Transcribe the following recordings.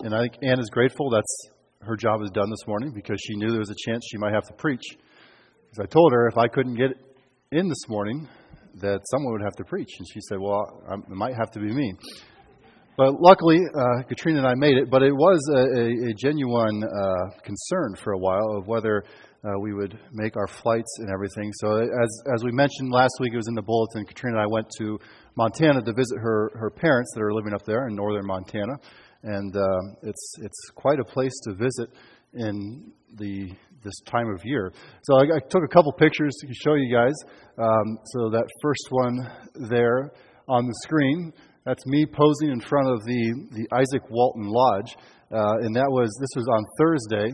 And I think Ann is grateful that's her job is done this morning because she knew there was a chance she might have to preach. Because I told her if I couldn't get in this morning, that someone would have to preach. And she said, well, it might have to be me. But luckily, Katrina and I made it. But it was a genuine concern for a while of whether we would make our flights and everything. So as we mentioned last week, it was in the bulletin, Katrina and I went to Montana to visit her parents that are living up there in northern Montana. And it's quite a place to visit in this time of year. So I took a couple pictures to show you guys. So that first one there on the screen, that's me posing in front of the Isaac Walton Lodge. And this was on Thursday.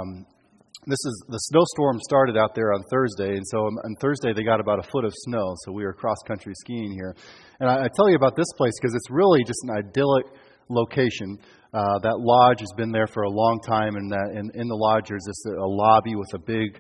The snowstorm started out there on Thursday, and so on Thursday they got about a foot of snow, so we were cross-country skiing here. And I tell you about this place because it's really just an idyllic location. That lodge has been there for a long time, and in the lodge there's just a lobby with a big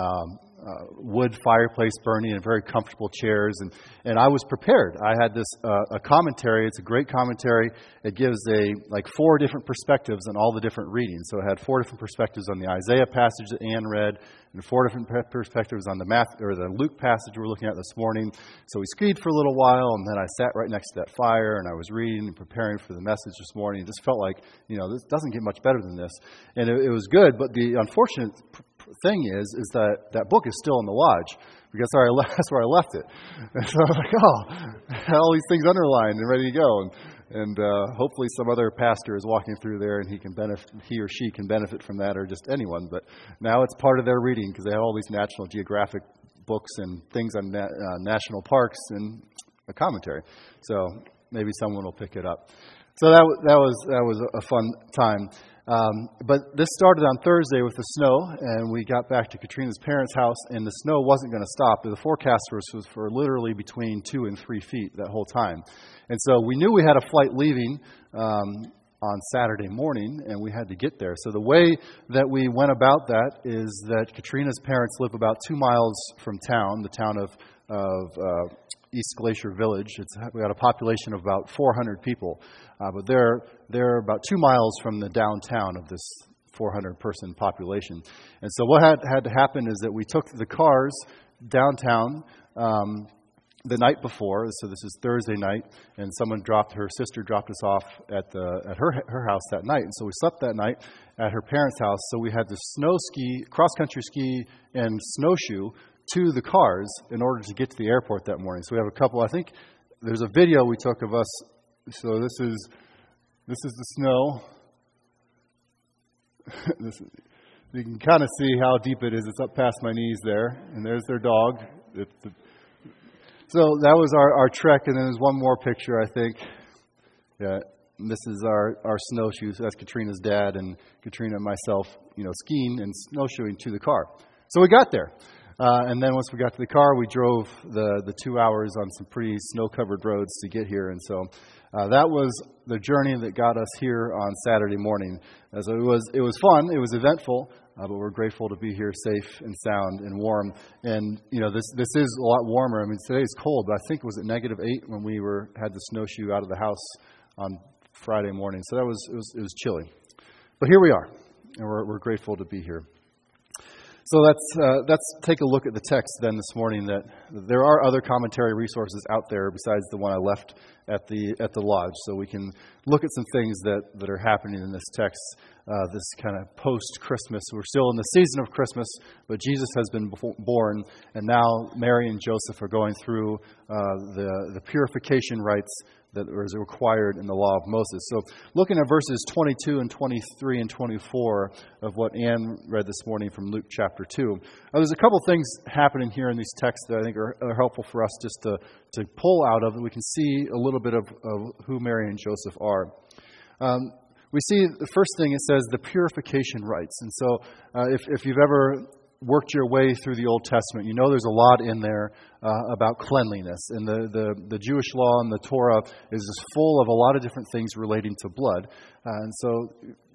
wood fireplace burning and very comfortable chairs. And I was prepared. I had this a commentary. It's a great commentary. It gives four different perspectives on all the different readings. So it had four different perspectives on the Isaiah passage that Ann read, and four different perspectives on the Luke passage we're looking at this morning. So we skied for a little while, and then I sat right next to that fire, and I was reading and preparing for the message this morning. It just felt like, this doesn't get much better than this. And it was good, but the unfortunate thing is that book is still in the lodge because that's where I left it. And so I was like, I had all these things underlined and ready to go. And hopefully some other pastor is walking through there and he or she can benefit from that, or just anyone. But now it's part of their reading because they have all these National Geographic books and things on national parks and a commentary. So maybe someone will pick it up. So that was a fun time. But this started on Thursday with the snow, and we got back to Katrina's parents' house, and the snow wasn't going to stop. The forecast was for literally between 2 and 3 feet that whole time. And so we knew we had a flight leaving on Saturday morning, and we had to get there. So the way that we went about that is that Katrina's parents live about 2 miles from town, the town of East Glacier Village. We got a population of about 400 people, but they're about 2 miles from the downtown of this 400-person population. And so what had to happen is that we took the cars downtown the night before. So this is Thursday night, and her sister dropped us off at her house that night. And so we slept that night at her parents' house. So we had to cross-country ski and snowshoe to the cars in order to get to the airport that morning. So we have a couple. I think there's a video we took of us. So this is the snow. You can kind of see how deep it is. It's up past my knees there, and there's their dog. So that was our trek, and then there's one more picture, I think. Yeah, and this is our snowshoes. That's Katrina's dad and Katrina and myself, skiing and snowshoeing to the car. So we got there. And then once we got to the car, we drove the 2 hours on some pretty snow-covered roads to get here. And so that was the journey that got us here on Saturday morning. So it was fun. It was eventful, but we're grateful to be here safe and sound and warm. And, this is a lot warmer. I mean, today's cold, but I think it was at -8 when we had the snowshoe out of the house on Friday morning. So it was chilly. But here we are, and we're grateful to be here. So let's take a look at the text then this morning. That there are other commentary resources out there besides the one I left at the lodge, so we can look at some things that are happening in this text. This kind of post-Christmas, we're still in the season of Christmas, but Jesus has been born, and now Mary and Joseph are going through the purification rites that was required in the law of Moses. So looking at verses 22 and 23 and 24 of what Ann read this morning from Luke chapter 2. There's a couple things happening here in these texts that I think are helpful for us just to pull out of, and we can see a little bit of who Mary and Joseph are. We see the first thing, it says the purification rites. And so if you've ever worked your way through the Old Testament, there's a lot in there about cleanliness. And the Jewish law and the Torah is just full of a lot of different things relating to blood. And so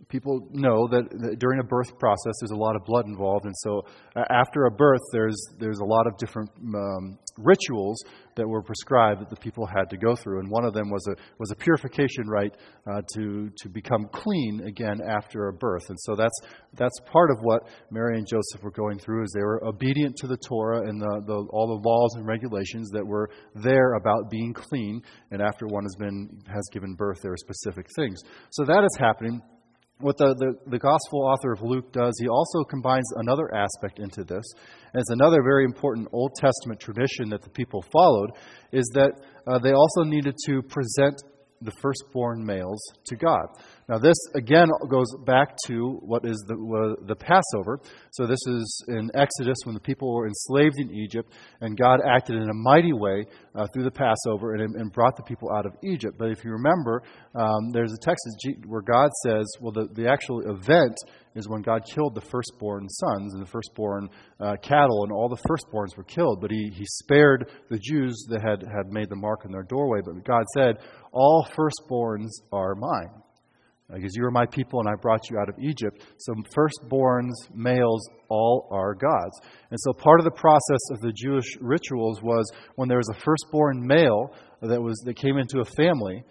people know that during a birth process, there's a lot of blood involved, and so after a birth, there's a lot of different rituals that were prescribed that the people had to go through, and one of them was a purification rite to become clean again after a birth, and so that's part of what Mary and Joseph were going through, is they were obedient to the Torah and all the laws and regulations that were there about being clean, and after one has given birth, there are specific things. So that is happening. What the gospel author of Luke does, he also combines another aspect into this. And it's another very important Old Testament tradition that the people followed, is that they also needed to present the firstborn males to God. Now this, again, goes back to what is the Passover. So this is in Exodus when the people were enslaved in Egypt, and God acted in a mighty way through the Passover and brought the people out of Egypt. But if you remember, there's a text where God says, well, the actual event is when God killed the firstborn sons and the firstborn cattle, and all the firstborns were killed. But he spared the Jews that had made the mark on their doorway. But God said, all firstborns are mine, because you are my people and I brought you out of Egypt. So firstborns, males, all are God's. And so part of the process of the Jewish rituals was when there was a firstborn male that came into a family,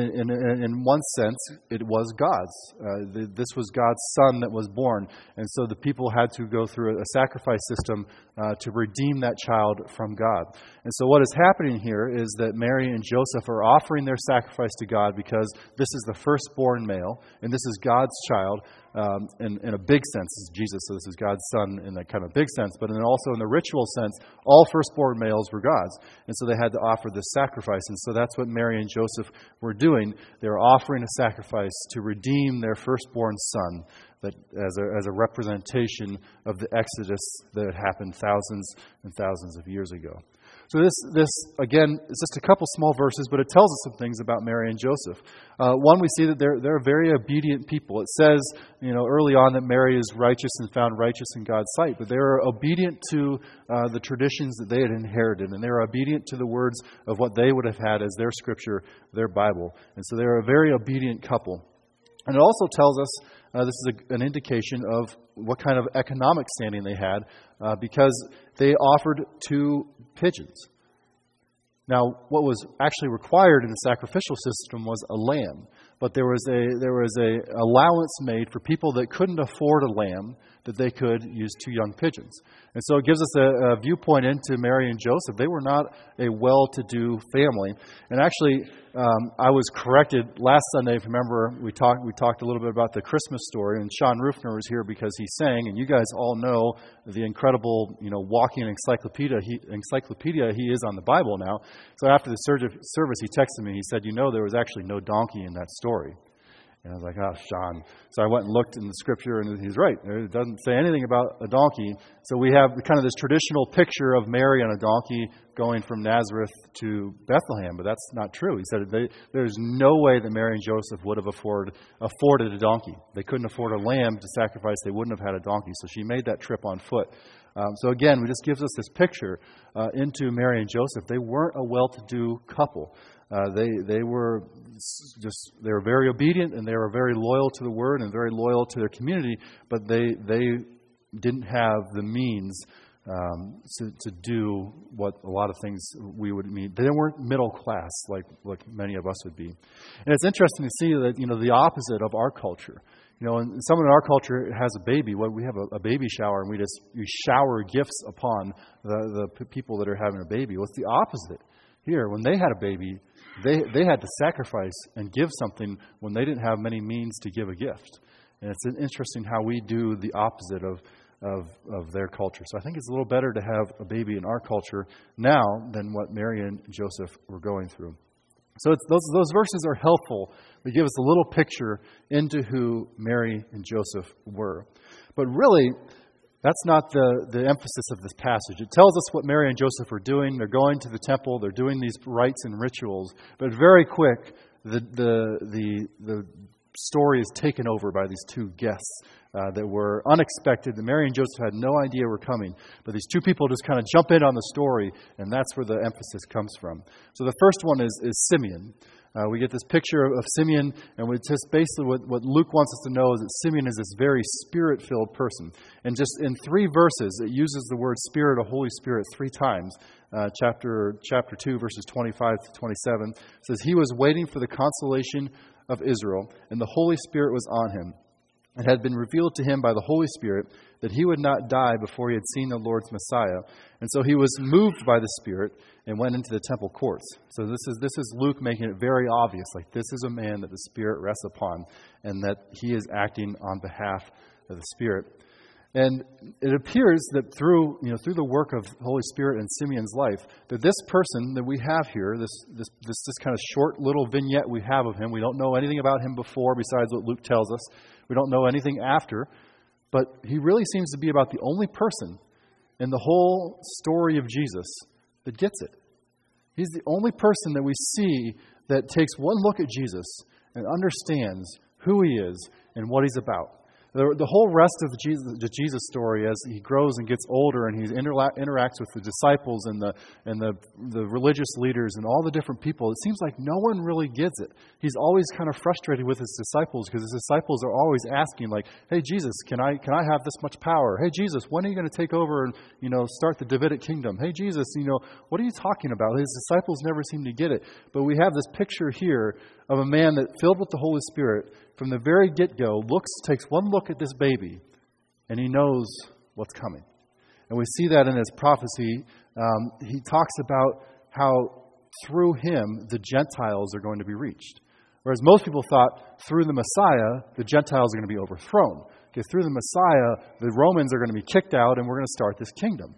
in one sense, it was God's. This was God's son that was born. And so the people had to go through a sacrifice system to redeem that child from God. And so what is happening here is that Mary and Joseph are offering their sacrifice to God because this is the firstborn male, and this is God's child. In a big sense, this is Jesus, so this is God's son in that kind of big sense. But then also in the ritual sense, all firstborn males were God's. And so they had to offer this sacrifice. And so that's what Mary and Joseph were doing. They were offering a sacrifice to redeem their firstborn son, that as a representation of the Exodus that had happened thousands and thousands of years ago. So this again, is just a couple small verses, but it tells us some things about Mary and Joseph. One, we see that they're very obedient people. It says, early on that Mary is righteous and found righteous in God's sight, but they are obedient to the traditions that they had inherited, and they are obedient to the words of what they would have had as their scripture, their Bible. And so they're a very obedient couple. And it also tells us, this is an indication of what kind of economic standing they had, because they offered 2 pigeons. Now, what was actually required in the sacrificial system was a lamb, but there was a allowance made for people that couldn't afford a lamb, that they could use 2 young pigeons. And so it gives us a viewpoint into Mary and Joseph. They were not a well-to-do family. And actually, I was corrected last Sunday. If you remember, we talked a little bit about the Christmas story, and Sean Rufner was here because he sang, and you guys all know the incredible, walking encyclopedia he is on the Bible now. So after the service, he texted me. He said, there was actually no donkey in that story. And I was like, oh, Sean. So I went and looked in the scripture, and he's right. It doesn't say anything about a donkey. So we have kind of this traditional picture of Mary on a donkey going from Nazareth to Bethlehem, but that's not true. He said there's no way that Mary and Joseph would have afforded a donkey. They couldn't afford a lamb to sacrifice. They wouldn't have had a donkey. So she made that trip on foot. So again, it just gives us this picture into Mary and Joseph. They weren't a well-to-do couple. They were very obedient, and they were very loyal to the Word and very loyal to their community, but they didn't have the means to do what a lot of things we would mean. They weren't middle class like many of us would be. And it's interesting to see that the opposite of our culture. And someone in our culture has a baby. Well, we have a baby shower, and we shower gifts upon the people that are having a baby. Well, it's the opposite here. When they had a baby, they had to sacrifice and give something when they didn't have many means to give a gift. And it's interesting how we do the opposite of their culture. So I think it's a little better to have a baby in our culture now than what Mary and Joseph were going through. So those verses are helpful. They give us a little picture into who Mary and Joseph were. But really, that's not the emphasis of this passage. It tells us what Mary and Joseph are doing. They're going to the temple. They're doing these rites and rituals. But very quick, the story is taken over by these 2 guests that were unexpected. That Mary and Joseph had no idea were coming. But these 2 people just kind of jump in on the story, and that's where the emphasis comes from. So the first one is Simeon. We get this picture of Simeon, and we just basically what Luke wants us to know is that Simeon is this very Spirit-filled person. And just in 3 verses, it uses the word Spirit or Holy Spirit 3 times. Chapter 2, verses 25 to 27 says, "He was waiting for the consolation of Israel, and the Holy Spirit was on him. It had been revealed to him by the Holy Spirit that he would not die before he had seen the Lord's Messiah. And so he was moved by the Spirit and went into the temple courts." So this is Luke making it very obvious, like this is a man that the Spirit rests upon, and that he is acting on behalf of the Spirit. And it appears that through the work of the Holy Spirit in Simeon's life, that this person that we have here, this kind of short little vignette we have of him, we don't know anything about him before besides what Luke tells us. We don't know anything after, but he really seems to be about the only person in the whole story of Jesus that gets it. He's the only person that we see that takes one look at Jesus and understands who he is and what he's about. The whole rest of the Jesus story, as he grows and gets older and he interacts with the disciples and the religious leaders and all the different people, it seems like no one really gets it. He's always kind of frustrated with his disciples because his disciples are always asking, like, "Hey Jesus, can I have this much power? Hey Jesus, when are you going to take over and start the Davidic kingdom? Hey Jesus, what are you talking about?" His disciples never seem to get it. But we have this picture here of a man that, filled with the Holy Spirit, from the very get-go, takes one look at this baby, and he knows what's coming. And we see that in his prophecy. He talks about how through him the Gentiles are going to be reached. Whereas most people thought through the Messiah, the Gentiles are going to be overthrown. Okay, through the Messiah, the Romans are going to be kicked out, and we're going to start this kingdom.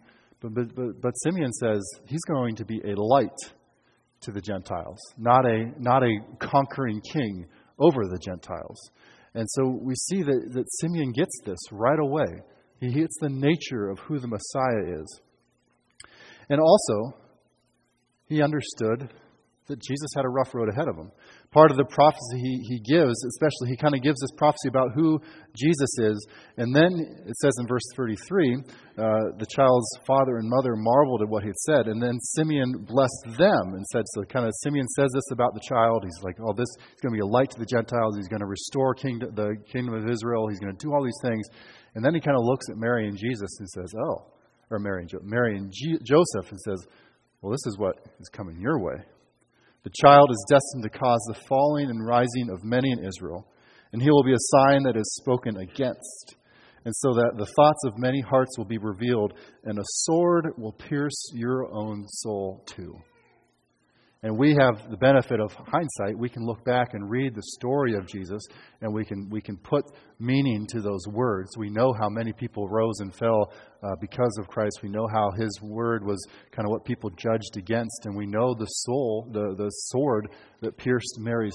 But Simeon says he's going to be a light to the Gentiles, not a conquering king over the Gentiles. And so we see that Simeon gets this right away. He gets the nature of who the Messiah is. And also, he understood that Jesus had a rough road ahead of him. Part of the prophecy he gives, especially, he kind of gives this prophecy about who Jesus is. And then it says in verse 33, the child's father and mother marveled at what he had said. And then Simeon blessed them and said, so kind of Simeon says this about the child. He's like, he's going to be a light to the Gentiles. He's going to restore the kingdom of Israel. He's going to do all these things. And then he kind of looks at Mary and Jesus and says, Mary and Joseph, and says, well, this is what is coming your way. The child is destined to cause the falling and rising of many in Israel, and he will be a sign that is spoken against, and so that the thoughts of many hearts will be revealed, and a sword will pierce your own soul too. And we have the benefit of hindsight. We can look back and read the story of Jesus, and we can put meaning to those words. We know how many people rose and fell because of Christ. We know how his word was kind of what people judged against, and we know the sword that pierced Mary's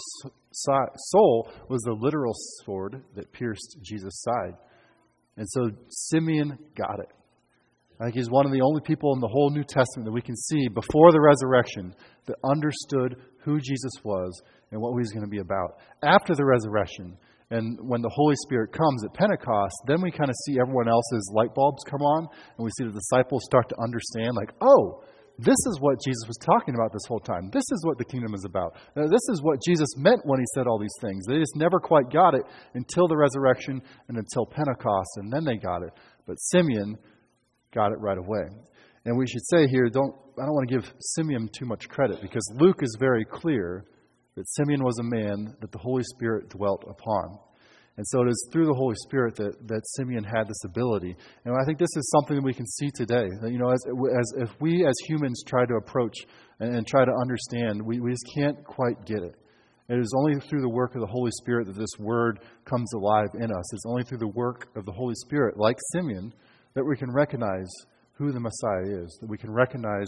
soul was the literal sword that pierced Jesus' side. And so Simeon got it. I think he's one of the only people in the whole New Testament that we can see before the resurrection that understood who Jesus was and what he was going to be about. After the resurrection, and when the Holy Spirit comes at Pentecost, then we kind of see everyone else's light bulbs come on, and we see the disciples start to understand, like, this is what Jesus was talking about this whole time. This is what the kingdom is about. This is what Jesus meant when he said all these things. They just never quite got it until the resurrection and until Pentecost, and then they got it. But Simeon got it right away. And we should say here, I don't want to give Simeon too much credit, because Luke is very clear that Simeon was a man that the Holy Spirit dwelt upon. And so it is through the Holy Spirit that Simeon had this ability. And I think this is something that we can see today. That, as we as humans try to approach and try to understand, we just can't quite get it. It is only through the work of the Holy Spirit that this word comes alive in us. It's only through the work of the Holy Spirit, like Simeon, that we can recognize who the Messiah is, that we can recognize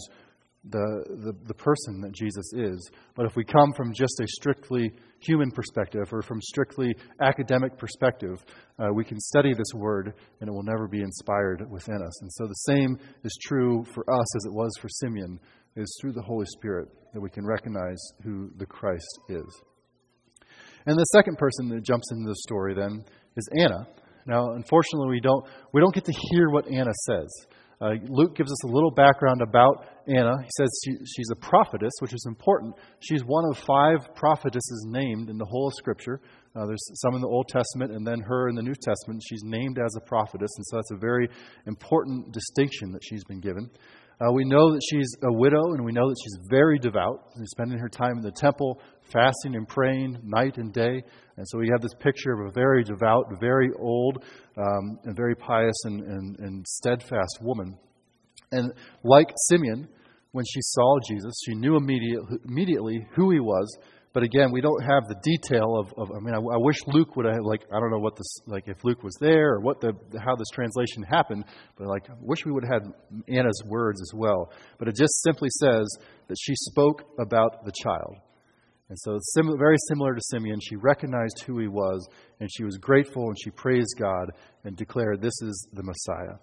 the person that Jesus is. But if we come from just a strictly human perspective or from strictly academic perspective, we can study this word and it will never be inspired within us. And so the same is true for us as it was for Simeon. It is through the Holy Spirit that we can recognize who the Christ is. And the second person that jumps into the story then is Anna. Now, unfortunately, we don't get to hear what Anna says. Luke gives us a little background about Anna. He says she's a prophetess, which is important. She's one of 5 prophetesses named in the whole of Scripture. There's some in the Old Testament and then her in the New Testament. She's named as a prophetess, and so that's a very important distinction that she's been given. We know that she's a widow, and we know that she's very devout. She's spending her time in the temple, fasting and praying night and day. And so we have this picture of a very devout, very old, and very pious and steadfast woman. And like Simeon, when she saw Jesus, she knew immediately who he was. But again, we don't have the detail of I wish Luke would have, I don't know what this, if Luke was there or how this translation happened, but I wish we would have had Anna's words as well. But it just simply says that she spoke about the child. And so it's very similar to Simeon. She recognized who he was, and she was grateful, and she praised God and declared, this is the Messiah.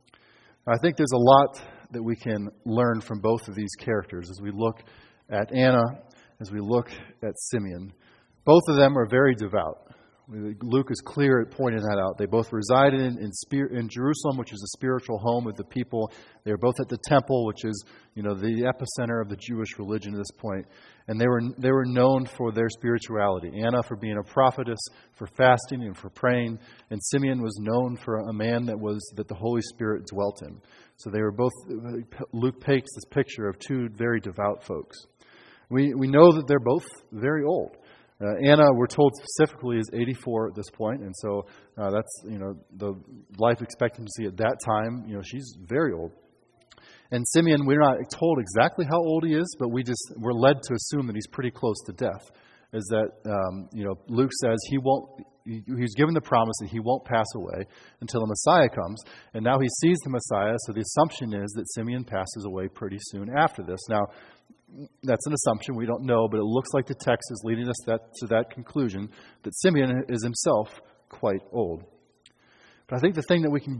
I think there's a lot that we can learn from both of these characters as we look at Anna, as we look at Simeon. Both of them are very devout. Luke is clear at pointing that out. They both resided in Jerusalem, which is a spiritual home of the people. They were both at the temple, which is, the epicenter of the Jewish religion at this point. And they were known for their spirituality. Anna for being a prophetess, for fasting and for praying. And Simeon was known for a man that the Holy Spirit dwelt in. So they were both. Luke paints this picture of 2 very devout folks. We know that they're both very old. Anna, we're told specifically, is 84 at this point, and so that's the life expectancy at that time. She's very old. And Simeon, we're not told exactly how old he is, but we're led to assume that he's pretty close to death. Is that Luke says he's given the promise that he won't pass away until the Messiah comes, and now he sees the Messiah. So the assumption is that Simeon passes away pretty soon after this. Now, that's an assumption. We don't know, but it looks like the text is leading us to that conclusion that Simeon is himself quite old. But I think the thing that we can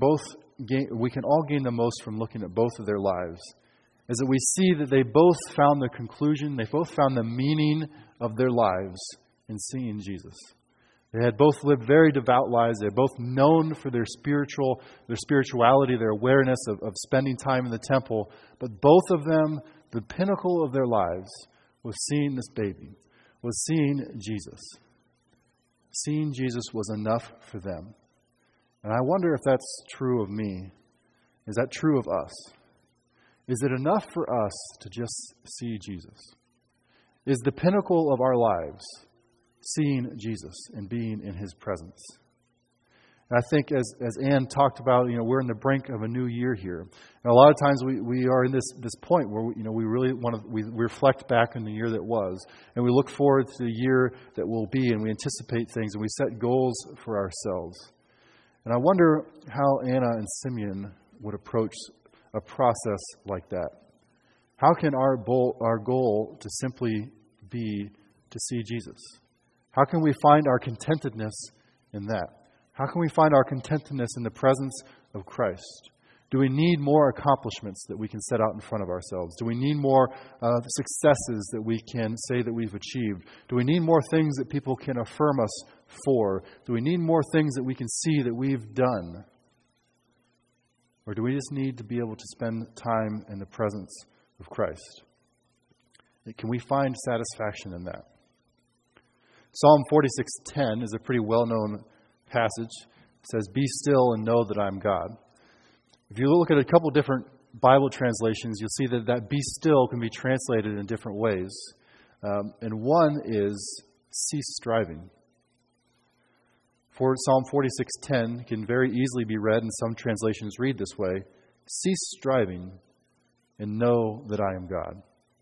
all gain the most from looking at both of their lives is that we see that they both found the conclusion, they both found the meaning of their lives in seeing Jesus. They had both lived very devout lives. They were both known for their spirituality, their awareness of spending time in the temple. But both of them, the pinnacle of their lives was seeing this baby, was seeing Jesus. Seeing Jesus was enough for them. And I wonder if that's true of me. Is that true of us? Is it enough for us to just see Jesus? Is the pinnacle of our lives seeing Jesus and being in His presence? And I think as Ann talked about, we're in the brink of a new year here. And a lot of times we are in this point where, we really we reflect back on the year that was. And we look forward to the year that will be, and we anticipate things, and we set goals for ourselves. And I wonder how Anna and Simeon would approach a process like that. How can our goal to simply be to see Jesus? How can we find our contentedness in that? How can we find our contentedness in the presence of Christ? Do we need more accomplishments that we can set out in front of ourselves? Do we need more successes that we can say that we've achieved? Do we need more things that people can affirm us for? Do we need more things that we can see that we've done? Or do we just need to be able to spend time in the presence of Christ? Can we find satisfaction in that? Psalm 46:10 is a pretty well-known passage. It says, "Be still and know that I am God." If you look at a couple different Bible translations, you'll see that "be still" can be translated in different ways. And one is cease striving. For Psalm 46:10 can very easily be read, and some translations read this way: "Cease striving and know that I am God."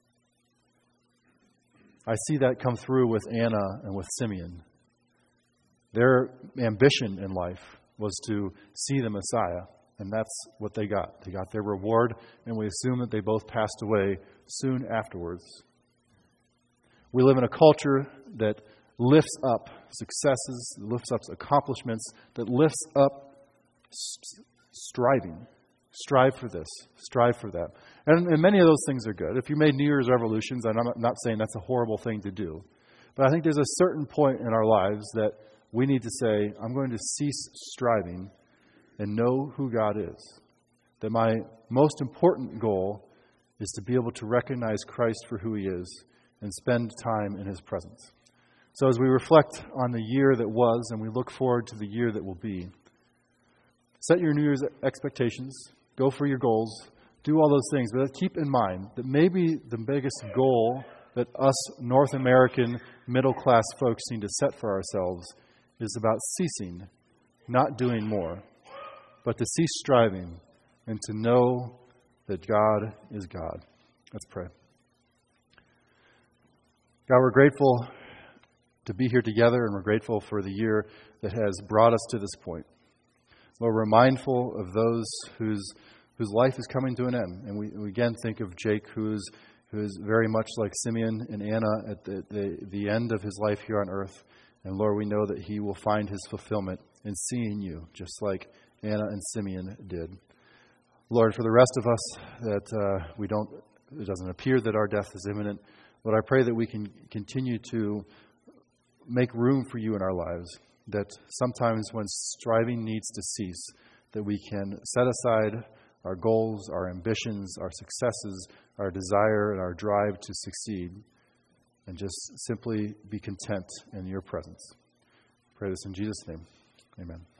I see that come through with Anna and with Simeon. Their ambition in life was to see the Messiah, and that's what they got. They got their reward, and we assume that they both passed away soon afterwards. We live in a culture that lifts up successes, that lifts up accomplishments, that lifts up striving. Strive for this, strive for that. And many of those things are good. If you made New Year's resolutions, and I'm not saying that's a horrible thing to do, but I think there's a certain point in our lives that we need to say, I'm going to cease striving and know who God is. that my most important goal is to be able to recognize Christ for who He is and spend time in His presence. So as we reflect on the year that was and we look forward to the year that will be, set your New Year's expectations, go for your goals, do all those things, but keep in mind that maybe the biggest goal that us North American middle-class folks need to set for ourselves is about ceasing, not doing more, but to cease striving and to know that God is God. Let's pray. God, we're grateful to be here together, and we're grateful for the year that has brought us to this point. Lord, we're mindful of those whose life is coming to an end. And we again think of Jake, who is very much like Simeon and Anna at the end of his life here on earth. And Lord, we know that he will find his fulfillment in seeing you, just like Anna and Simeon did. Lord, for the rest of us that it doesn't appear that our death is imminent, Lord, I pray that we can continue to make room for you in our lives, that sometimes when striving needs to cease, that we can set aside our goals, our ambitions, our successes, our desire, and our drive to succeed, and just simply be content in your presence. I pray this in Jesus' name. Amen.